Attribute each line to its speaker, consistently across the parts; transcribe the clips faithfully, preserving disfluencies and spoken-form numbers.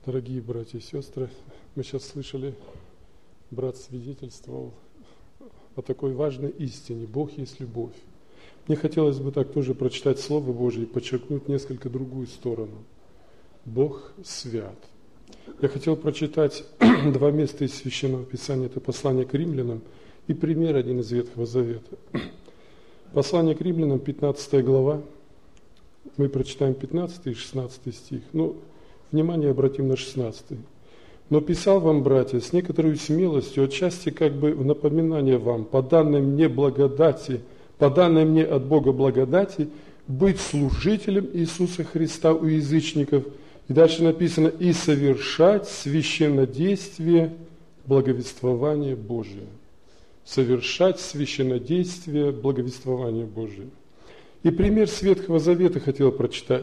Speaker 1: Дорогие братья и сестры, мы сейчас слышали, брат свидетельствовал о такой важной истине: Бог есть любовь. Мне хотелось бы так тоже прочитать Слово Божье и подчеркнуть несколько другую сторону. Бог свят. Я хотел прочитать два места из Священного Писания. Это послание к римлянам и пример один из Ветхого Завета. Послание к римлянам, пятнадцатая глава. Мы прочитаем пятнадцатый и шестнадцатый стих. Ну, внимание обратим на шестнадцатый. «Но писал вам, братья, с некоторой смелостью, отчасти как бы в напоминание вам, по данной мне благодати, по данной мне от Бога благодати, быть служителем Иисуса Христа у язычников». И дальше написано: «и совершать священнодействие благовествования Божия». Совершать священнодействие благовествования Божия. И пример с Ветхого Завета хотел прочитать.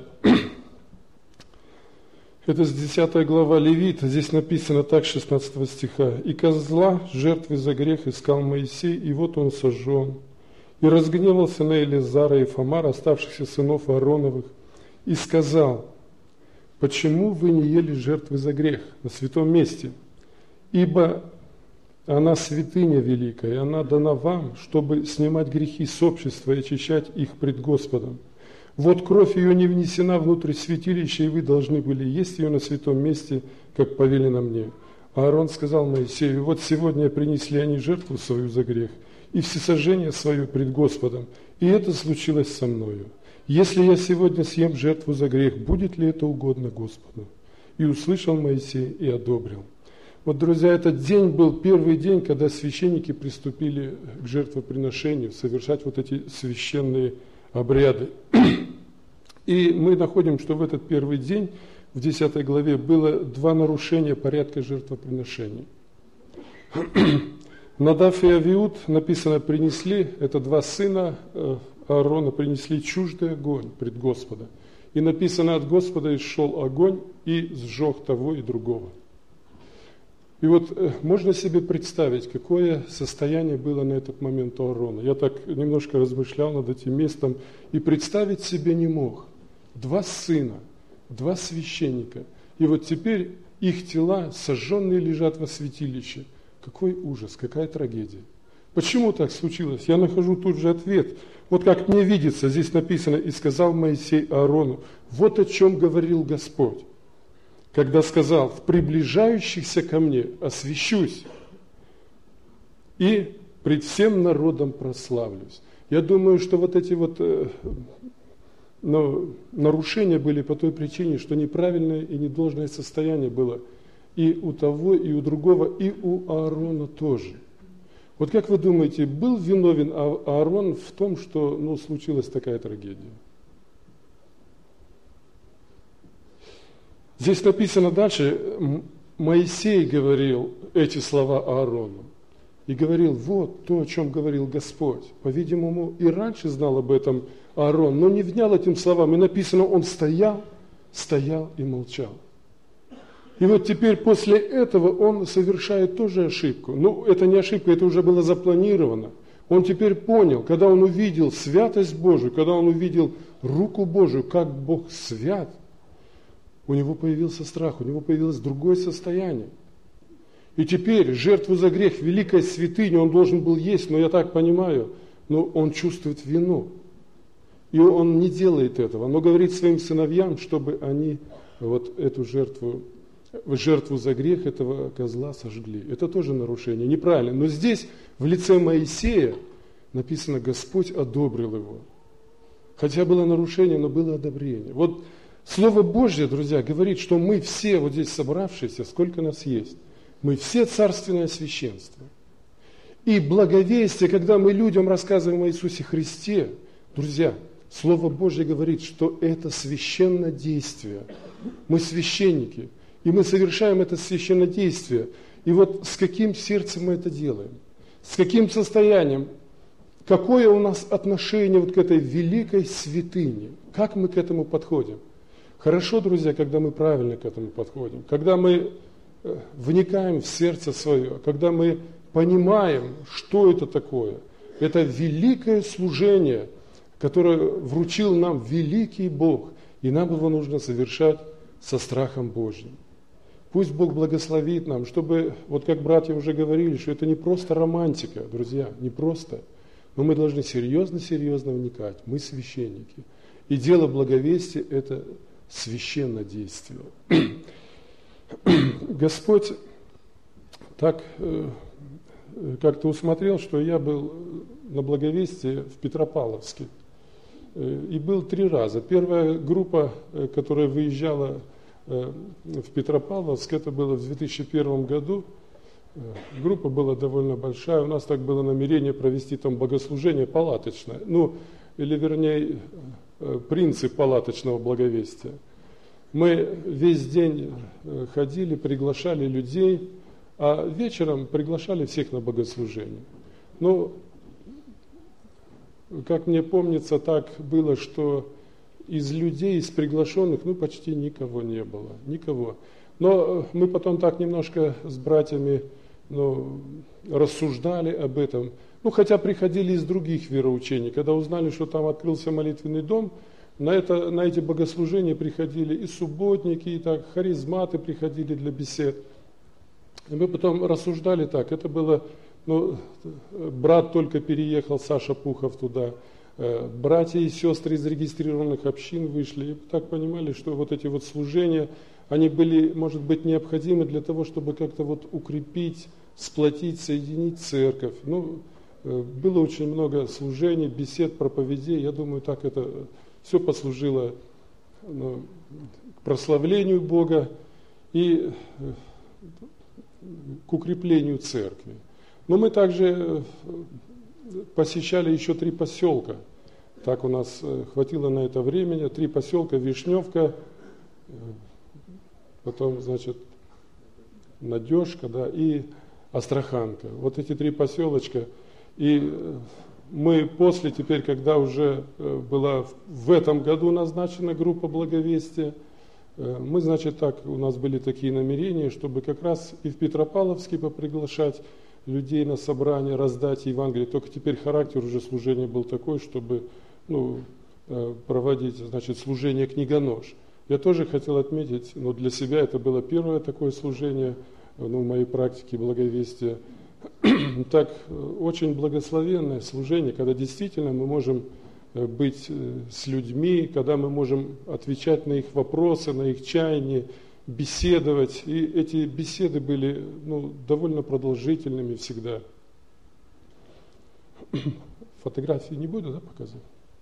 Speaker 1: Это с десятой глава Левит, здесь написано так, шестнадцатого стиха. «И козла жертвы за грех искал Моисей, и вот он сожжен. И разгневался на Элизара и Фомар, оставшихся сынов Аароновых, и сказал: почему вы не ели жертвы за грех на святом месте? Ибо она святыня великая, и она дана вам, чтобы снимать грехи с общества и очищать их пред Господом. Вот кровь ее не внесена внутрь святилища, и вы должны были есть ее на святом месте, как повелено мне». А Аарон сказал Моисею: вот сегодня принесли они жертву свою за грех и всесожжение свое пред Господом, и это случилось со мною. Если я сегодня съем жертву за грех, будет ли это угодно Господу? И услышал Моисей и одобрил. Вот, друзья, этот день был первый день, когда священники приступили к жертвоприношению, совершать вот эти священные обряды. И мы находим, что в этот первый день, в десятой главе, было два нарушения порядка жертвоприношений. Надав и Авиуд, написано, принесли, это два сына Аарона, принесли чуждый огонь пред Господа. И написано: от Господа исшел огонь и сжег того и другого. И вот можно себе представить, какое состояние было на этот момент у Аарона. Я так немножко размышлял над этим местом и представить себе не мог. Два сына, два священника, и вот теперь их тела сожженные лежат во святилище. Какой ужас, какая трагедия. Почему так случилось? Я нахожу тут же ответ. Вот как мне видится, здесь написано: «И сказал Моисей Аарону, вот о чем говорил Господь, когда сказал: в приближающихся ко мне освящусь и пред всем народом прославлюсь». Я думаю, что вот эти вот э, ну, нарушения были по той причине, что неправильное и недолжное состояние было и у того, и у другого, и у Аарона тоже. Вот как вы думаете, был виновен Аарон в том, что ну, случилась такая трагедия? Здесь написано дальше: Моисей говорил эти слова Аарону. И говорил: вот то, о чем говорил Господь. По-видимому, и раньше знал об этом Аарон, но не внял этим словам. И написано: он стоял, стоял и молчал. И вот теперь после этого он совершает тоже ошибку. Ну, это не ошибка, это уже было запланировано. Он теперь понял, когда он увидел святость Божию, когда он увидел руку Божию, как Бог свят, у него появился страх, у него появилось другое состояние. И теперь жертву за грех, великая святыня, он должен был есть, но я так понимаю, но он чувствует вину. И он не делает этого, но говорит своим сыновьям, чтобы они вот эту жертву, жертву за грех этого козла сожгли. Это тоже нарушение, неправильно. Но здесь в лице Моисея написано: Господь одобрил его. Хотя было нарушение, но было одобрение. Вот Слово Божье, друзья, говорит, что мы все вот здесь собравшиеся, сколько нас есть, мы все царственное священство. И благовестие, когда мы людям рассказываем о Иисусе Христе, друзья, Слово Божье говорит, что это священное действие. Мы священники, и мы совершаем это священное действие. И вот с каким сердцем мы это делаем? С каким состоянием? Какое у нас отношение вот к этой великой святыне? Как мы к этому подходим? Хорошо, друзья, когда мы правильно к этому подходим, когда мы вникаем в сердце свое, когда мы понимаем, что это такое. Это великое служение, которое вручил нам великий Бог, и нам его нужно совершать со страхом Божьим. Пусть Бог благословит нам, чтобы, вот как братья уже говорили, что это не просто романтика, друзья, не просто. Но мы должны серьезно-серьезно вникать. Мы священники. И дело благовестия – это священное действие. Господь так э, как-то усмотрел, что я был на благовестии в Петропавловске. Э, и был три раза. Первая группа, э, которая выезжала э, в Петропавловск, это было в две тысячи первом году. Э, группа была довольно большая. У нас так было намерение провести там богослужение палаточное. Ну, или вернее, э, принцип палаточного благовестия. Мы весь день ходили, приглашали людей, а вечером приглашали всех на богослужение. Но, как мне помнится, так было, что из людей, из приглашенных, ну, почти никого не было, никого. Но мы потом так немножко с братьями, ну, рассуждали об этом. Ну, хотя приходили из других вероучений, когда узнали, что там открылся молитвенный дом, На, это, на эти богослужения приходили и субботники, и так, харизматы приходили для бесед. И мы потом рассуждали так, это было, ну, брат только переехал, Саша Пухов туда, братья и сестры из зарегистрированных общин вышли, и так понимали, что вот эти вот служения, они были, может быть, необходимы для того, чтобы как-то вот укрепить, сплотить, соединить церковь. Ну, было очень много служений, бесед, проповедей, я думаю, так это... Все послужило, ну, к прославлению Бога и к укреплению церкви. Но мы также посещали еще три поселка. Так у нас хватило на это времени. Три поселка: Вишневка, потом, значит, Надежка, да, и Астраханка. Вот эти три поселочка. И мы после, теперь, когда уже была в этом году назначена группа благовестия, мы, значит, так, у нас были такие намерения, чтобы как раз и в Петропавловске поприглашать людей на собрание, раздать Евангелие. Только теперь характер уже служения был такой, чтобы, ну, проводить, значит, служение книгонож. Я тоже хотел отметить, но для себя это было первое такое служение, ну, в моей практике благовестия. Так, очень благословенное служение, когда действительно мы можем быть с людьми, когда мы можем отвечать на их вопросы, на их чаяния, беседовать. И эти беседы были, ну, довольно продолжительными всегда. Фотографии не буду, да, показывать?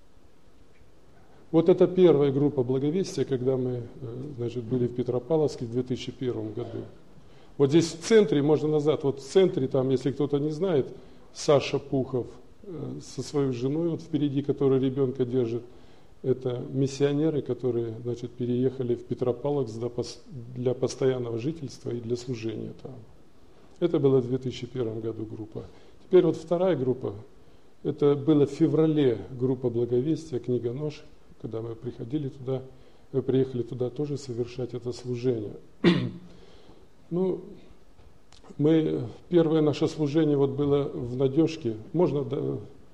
Speaker 1: Вот это первая группа благовестия, когда мы, значит, были в Петропавловске в две тысячи первом году. Вот здесь в центре, можно назад, вот в центре, там, если кто-то не знает, Саша Пухов э, со своей женой, вот впереди, который ребенка держит, это миссионеры, которые, значит, переехали в Петропавловск для постоянного жительства и для служения там. Это была в две тысячи первом году группа. Теперь вот вторая группа, это было в феврале группа благовестия, книгонож, когда мы приходили туда, мы приехали туда тоже совершать это служение. Ну, мы, первое наше служение вот было в Надежке. Можно, да,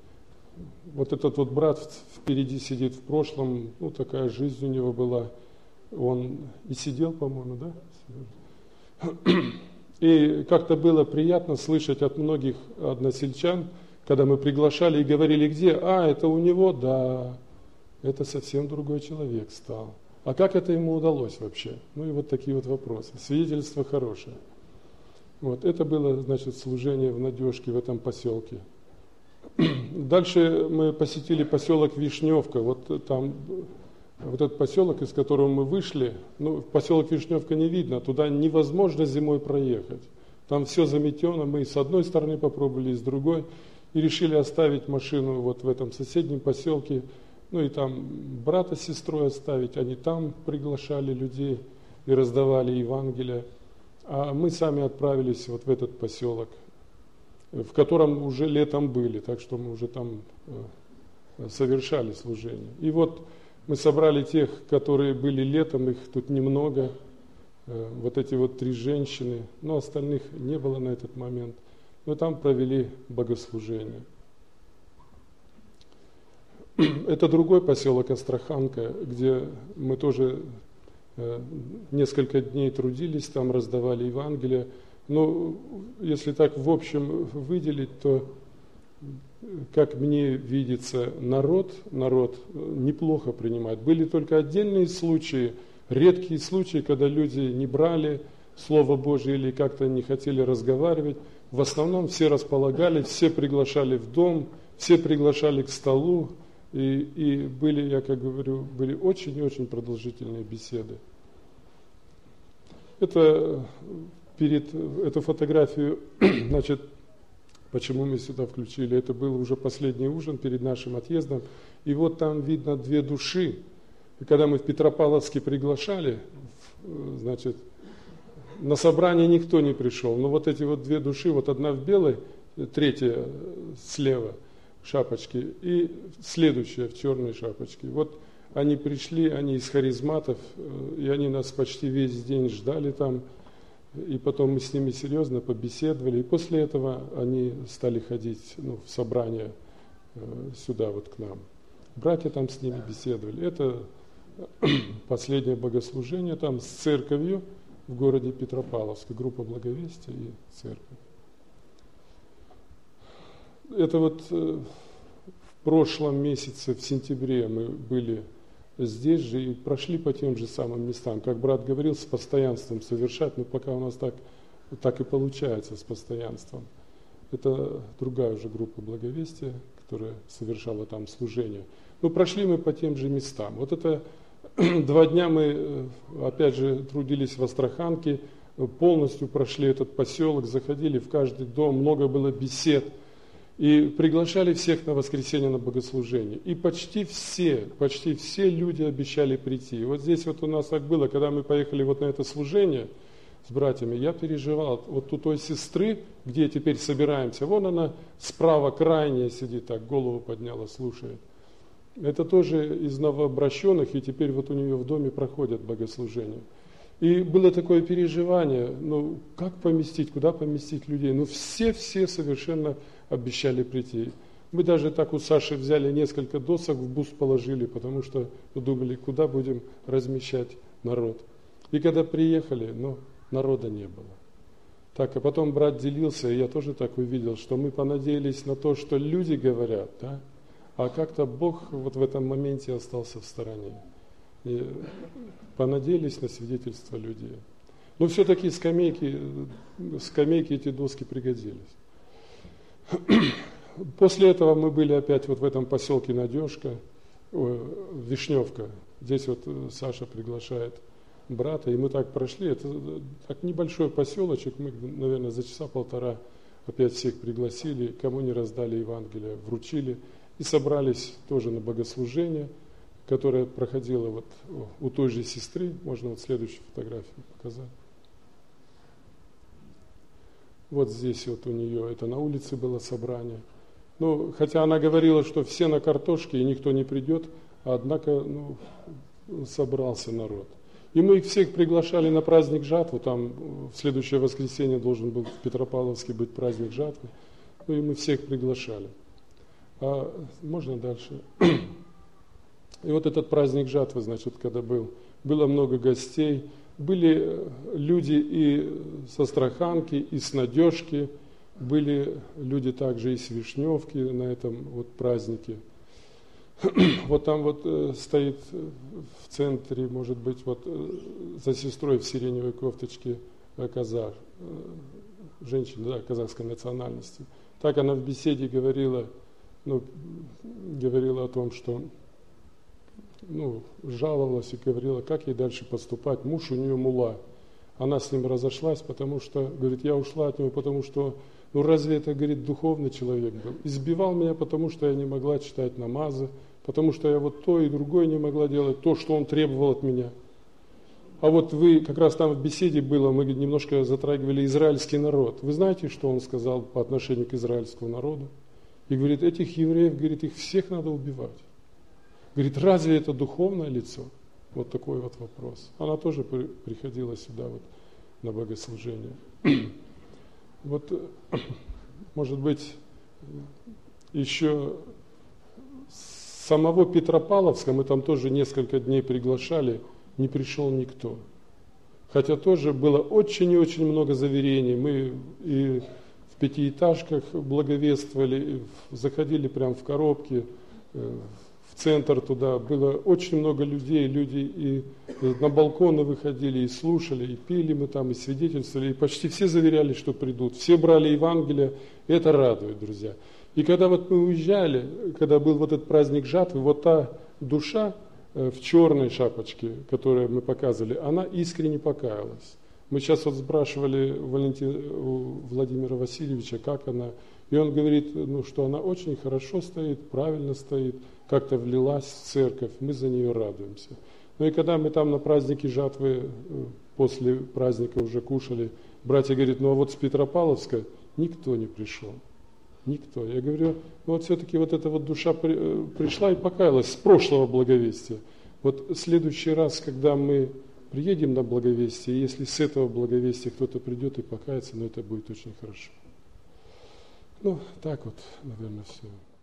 Speaker 1: вот этот вот брат впереди сидит в прошлом, ну, такая жизнь у него была. Он и сидел, по-моему, да? И как-то было приятно слышать от многих односельчан, когда мы приглашали и говорили, где? А, это у него, да, это совсем другой человек стал. А как это ему удалось вообще? Ну и вот такие вот вопросы. Свидетельство хорошее. Вот, это было, значит, служение в Надежке, в этом поселке. Дальше мы посетили поселок Вишневка. Вот там, вот этот поселок, из которого мы вышли, ну, поселок Вишневка не видно, туда невозможно зимой проехать. Там все заметено, мы с одной стороны попробовали, и с другой. И решили оставить машину вот в этом соседнем поселке. Ну и там брата с сестрой оставить, они там приглашали людей и раздавали Евангелие. А мы сами отправились вот в этот поселок, в котором уже летом были, так что мы уже там совершали служение. И вот мы собрали тех, которые были летом, их тут немного, вот эти вот три женщины, но остальных не было на этот момент. Мы там провели богослужение. Это другой поселок Астраханка, где мы тоже несколько дней трудились, там раздавали Евангелие. Но если так в общем выделить, то, как мне видится, народ, народ неплохо принимает. Были только отдельные случаи, редкие случаи, когда люди не брали Слово Божие или как-то не хотели разговаривать. В основном все располагали, все приглашали в дом, все приглашали к столу. И, и были, я как говорю, были очень и очень продолжительные беседы. Это перед эту фотографию, значит, почему мы сюда включили, это был уже последний ужин перед нашим отъездом. И вот там видно две души. И когда мы в Петропавловске приглашали, значит, на собрание никто не пришел. Но вот эти вот две души, вот одна в белой, третья слева, шапочки, и следующая в черной шапочке. Вот они пришли, они из харизматов, и они нас почти весь день ждали там, и потом мы с ними серьезно побеседовали, и после этого они стали ходить, ну, в собрание сюда вот к нам. Братья там с ними беседовали. Это последнее богослужение там с церковью в городе Петропавловске, группа Благовестия и церковь. Это вот в прошлом месяце, в сентябре, мы были здесь же и прошли по тем же самым местам. Как брат говорил, с постоянством совершать, но пока у нас так, так и получается с постоянством. Это другая уже группа Благовестия, которая совершала там служение. Но прошли мы по тем же местам. Вот это два дня мы, опять же, трудились в Астраханке, полностью прошли этот поселок, заходили в каждый дом, много было бесед. И приглашали всех на воскресенье на богослужение. И почти все, почти все люди обещали прийти. И вот здесь вот у нас так было, когда мы поехали вот на это служение с братьями, я переживал. Вот у той сестры, где теперь собираемся, вон она справа крайняя сидит, так голову подняла, слушает. Это тоже из новообращенных, и теперь вот у нее в доме проходят богослужения. И было такое переживание, ну как поместить, куда поместить людей? Ну все-все совершенно обещали прийти. Мы даже так у Саши взяли несколько досок, в бус положили, потому что думали, куда будем размещать народ. И когда приехали, ну, народа не было. Так, а потом брат делился, и я тоже так увидел, что мы понадеялись на то, что люди говорят, да, а как-то Бог вот в этом моменте остался в стороне. И понадеялись на свидетельство людей. Но все-таки скамейки, скамейки эти доски пригодились. После этого мы были опять вот в этом поселке Надежка, Вишневка. Здесь вот Саша приглашает брата, и мы так прошли. Это так небольшой поселочек, мы, наверное, за часа полтора опять всех пригласили, кому не раздали Евангелие, вручили. И собрались тоже на богослужение, которое проходило вот у той же сестры. Можно вот следующую фотографию показать. Вот здесь вот у нее, это на улице было собрание. Ну, хотя она говорила, что все на картошке и никто не придет, однако, ну, собрался народ. И мы их всех приглашали на праздник жатвы, там в следующее воскресенье должен был в Петропавловске быть праздник жатвы, ну и мы всех приглашали. А можно дальше? И вот этот праздник жатвы, значит, когда был, было много гостей, были люди и со Астраханки, и с Надежки, были люди также и с Вишневки на этом вот празднике. Вот там вот стоит в центре, может быть, вот за сестрой в сиреневой кофточке казах, женщина, да, казахской национальности. Так она в беседе говорила, ну, говорила о том, что, ну, жаловалась и говорила, как ей дальше поступать. Муж у нее мулла. Она с ним разошлась, потому что, говорит, я ушла от него, потому что, ну разве это, говорит, духовный человек был? Избивал меня, потому что я не могла читать намазы, потому что я вот то и другое не могла делать, то, что он требовал от меня. А вот вы, как раз там в беседе было, мы немножко затрагивали израильский народ. Вы знаете, что он сказал по отношению к израильскому народу? И говорит, этих евреев, говорит, их всех надо убивать. Говорит, разве это духовное лицо? Вот такой вот вопрос. Она тоже при, приходила сюда вот на богослужение. Вот, может быть, еще самого Петропавловска мы там тоже несколько дней приглашали. не пришел никто. Хотя тоже было очень и очень много заверений. Мы и в пятиэтажках благовествовали, заходили прямо в коробки, в центр туда. Было очень много людей, люди и на балконы выходили, и слушали, и пили мы там, и свидетельствовали. И почти все заверяли, что придут. Все брали Евангелие, и это радует, друзья. И когда вот мы уезжали, когда был вот этот праздник жатвы, вот та душа в черной шапочке, которую мы показывали, она искренне покаялась. Мы сейчас вот спрашивали Валентина, у Владимира Васильевича, как она, и он говорит, ну, что она очень хорошо стоит, правильно стоит, как-то влилась в церковь, мы за нее радуемся. Ну и когда мы там на празднике жатвы, после праздника уже кушали, братья говорят, ну а вот с Петропавловска никто не пришел. Никто. Я говорю, ну вот все-таки вот эта вот душа при, пришла и покаялась с прошлого благовестия. Вот в следующий раз, когда мы приедем на благовестие, если с этого благовестия кто-то придет и покается, ну это будет очень хорошо. Ну, так вот, наверное, все.